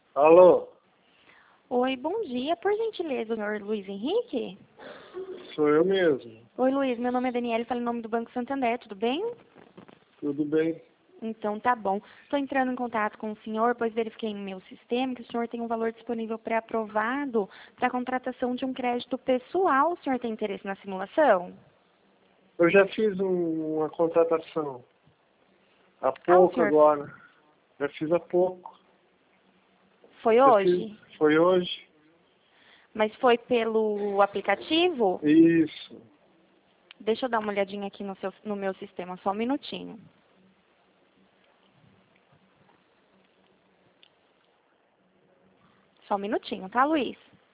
Alô, Oi, bom dia. Por gentileza, o senhor Luiz Henrique? sou eu mesmo. Oi, Luiz. Meu nome é Daniela, falo em nome do Banco Santander, tudo bem? Tudo bem? Então, tá bom. Estou entrando em contato com o senhor, pois verifiquei no meu sistema que o senhor tem um valor disponível pré-aprovado para a contratação de um crédito pessoal. O senhor tem interesse na simulação? Eu já fiz uma contratação há O pouco senhor agora. Já fiz há pouco. foi Já fiz, hoje? foi hoje? Mas foi pelo aplicativo? Isso. Deixa eu dar uma olhadinha aqui no meu sistema, só um minutinho. Só um minutinho, tá, Luiz?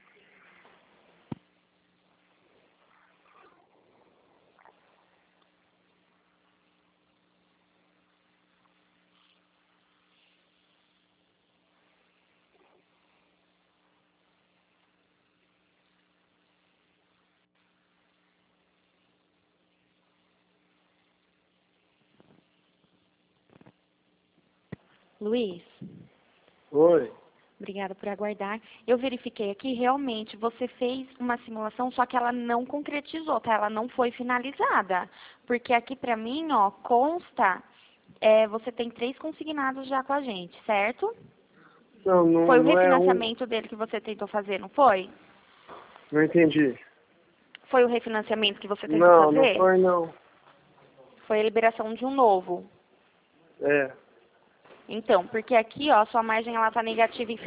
Luiz? Oi. Obrigada por aguardar. Eu verifiquei aqui, realmente, você fez uma simulação, só que ela não concretizou, tá? Ela não foi finalizada. Porque aqui pra mim, ó, consta, você tem 3 consignados já com a gente, certo? Não, Foi o não é um. refinanciamento dele que você tentou fazer, não foi? Não entendi. Foi o refinanciamento que você tentou Não, não fazer? foi não. Foi a liberação de um novo. É. Então, porque aqui, ó, sua margem ela tá negativa em R$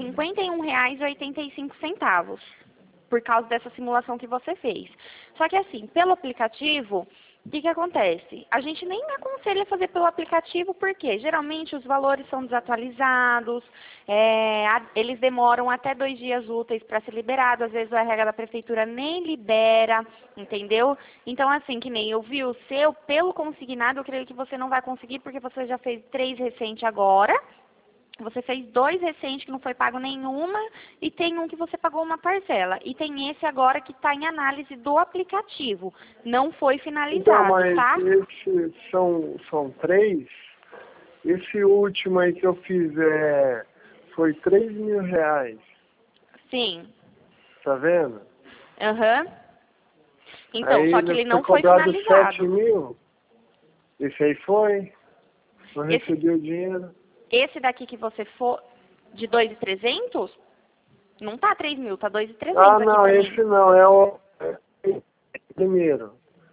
51,85, por causa dessa simulação que você fez. Só que assim, pelo aplicativo, o que acontece? A gente nem aconselha fazer pelo aplicativo, porque geralmente os valores são desatualizados, eles demoram até 2 dias úteis para ser liberado, às vezes o RH da prefeitura nem libera, entendeu? Então, assim, que nem eu vi o seu, pelo consignado, eu creio que você não vai conseguir, porque você já fez 3 recente agora. Você fez 2 recentes que não foi pago nenhuma e tem um que você pagou uma parcela. E tem esse agora que está em análise do aplicativo. Não foi Então, finalizado, mas tá? esses são três. Esse último aí que eu fiz foi R$ 3.000. Sim. Tá vendo? Aham. Então, Aí só que ele ele foi não foi cobrado 7 finalizado. mil. Esse aí foi. Não Esse, recebi o dinheiro. esse daqui que você for de 2.300, não tá 3.000, tá Ah, 2.300 aqui não, pra esse mim. não, é o primeiro.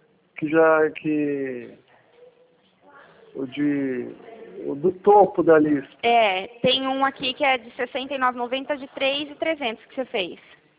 Que o do topo da lista. Tem um aqui que é de 69,90 de 3.300 que você fez.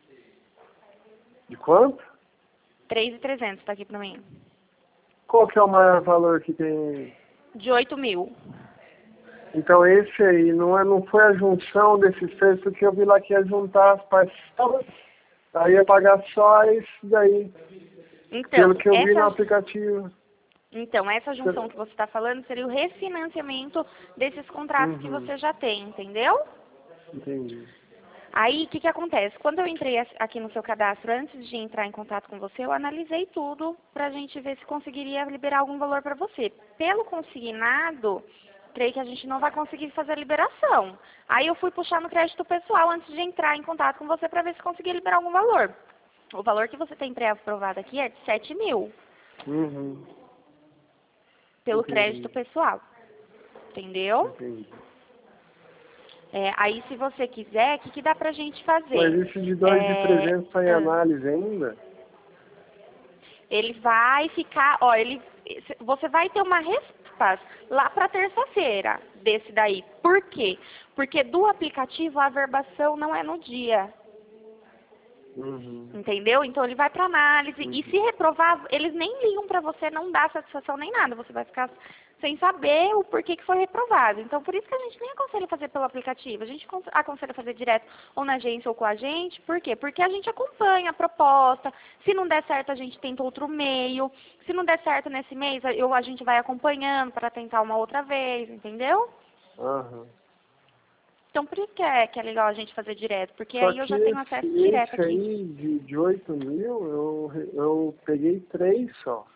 De quanto? 3.300 tá aqui pra mim. Qual que é o maior valor que tem? De 8.000. Então esse aí não foi a junção desses três, porque eu vi lá que ia juntar as parcelas, aí ia pagar só esse daí, pelo Então, que eu vi no aplicativo. essa junção que você está falando seria o refinanciamento desses contratos que Uhum, você já tem, entendeu? entendi. Aí, o que que acontece? Quando eu entrei aqui no seu cadastro, antes de entrar em contato com você, eu analisei tudo para a gente ver se conseguiria liberar algum valor para você. Pelo consignado, creio que a gente não vai conseguir fazer a liberação. Aí eu fui puxar no crédito pessoal antes de entrar em contato com você para ver se conseguia liberar algum valor. O valor que você tem pré-aprovado aqui é de 7.000. Uhum, Pelo crédito entendi, pessoal, entendeu? entendi. Aí, se você quiser, o que dá pra gente Mas fazer? esse de 2.300 está em Ah, análise ainda? ele vai ficar, ó, você vai ter uma resposta lá para terça-feira desse daí. Por quê? Porque do aplicativo a averbação não é no dia. Uhum, Entendeu? Então ele vai para análise e se uhum. reprovar, eles nem ligam para você, não dá satisfação nem nada. Você vai ficar sem saber o porquê que foi reprovado. Então por isso que a gente nem aconselha fazer pelo aplicativo. A gente aconselha fazer direto ou na agência ou com a gente. Por quê? Porque a gente acompanha a proposta. Se não der certo, a gente tenta outro meio. Se não der certo nesse mês, a gente vai acompanhando para tentar uma outra vez, entendeu? Aham. Então por isso que é legal a gente fazer direto, porque Só aí eu que já tenho acesso direto esse aqui. aí de 8.000, eu peguei três só.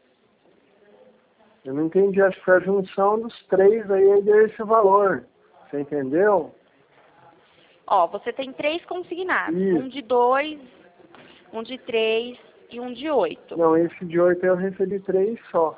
Eu não entendi, acho que foi a junção dos três aí deu esse valor. Você entendeu? Ó, você tem 3 consignados. Isso. Um de 2, um de 3 e um de 8. Não, esse de 8 eu recebi 3 só.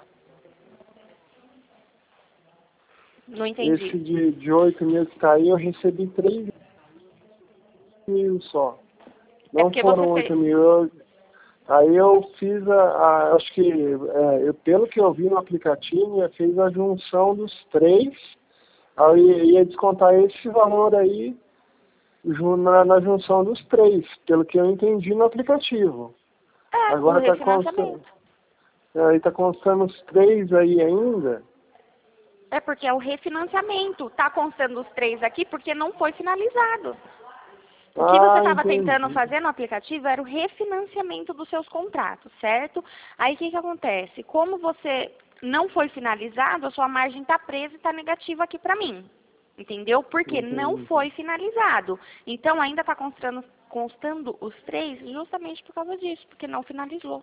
Não entendi. Esse de 8 mil que tá aí, eu recebi 3 mil só. Não porque foram você 8 fez... mil. Aí eu fiz acho que, pelo que eu vi no aplicativo, eu fiz a junção dos 3. Aí ia descontar esse valor aí na junção dos 3, pelo que eu entendi no aplicativo. É, o Agora refinanciamento. tá constando os 3 aí ainda. É porque é o refinanciamento. Tá constando os 3 aqui porque não foi finalizado. O que você estava tentando fazer no aplicativo era o refinanciamento dos seus contratos, certo? Aí o que acontece? Como você não foi finalizado, a sua margem está presa e está negativa aqui para mim. Entendeu? Porque não foi finalizado. Então ainda está constando os 3 justamente por causa disso, porque não finalizou.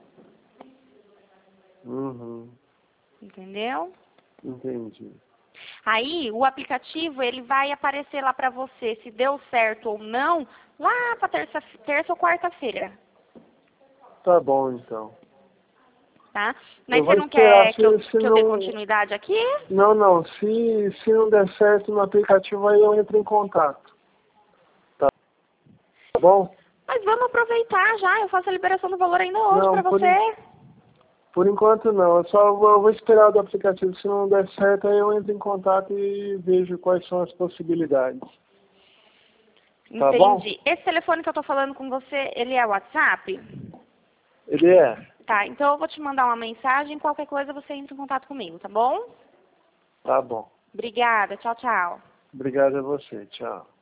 Uhum. Entendeu? Entendi. Aí, o aplicativo, ele vai aparecer lá para você se deu certo ou não, lá para terça ou quarta-feira, Tá bom, então. tá? Mas Eu você vou não esperar, quer que eu dê não... continuidade aqui? Não. Se não der certo no aplicativo, aí eu entro em contato. Tá bom? Mas vamos aproveitar já, eu faço a liberação do valor ainda hoje para você. Por enquanto não, eu vou esperar do aplicativo. Se não der certo, aí eu entro em contato e vejo quais são as possibilidades. Tá bom? Entendi. Esse telefone que eu tô falando com você, ele é WhatsApp? Ele é. Tá, então eu vou te mandar uma mensagem, qualquer coisa você entra em contato comigo, tá bom? Tá bom. Obrigada, tchau, tchau. Obrigado a você. Tchau.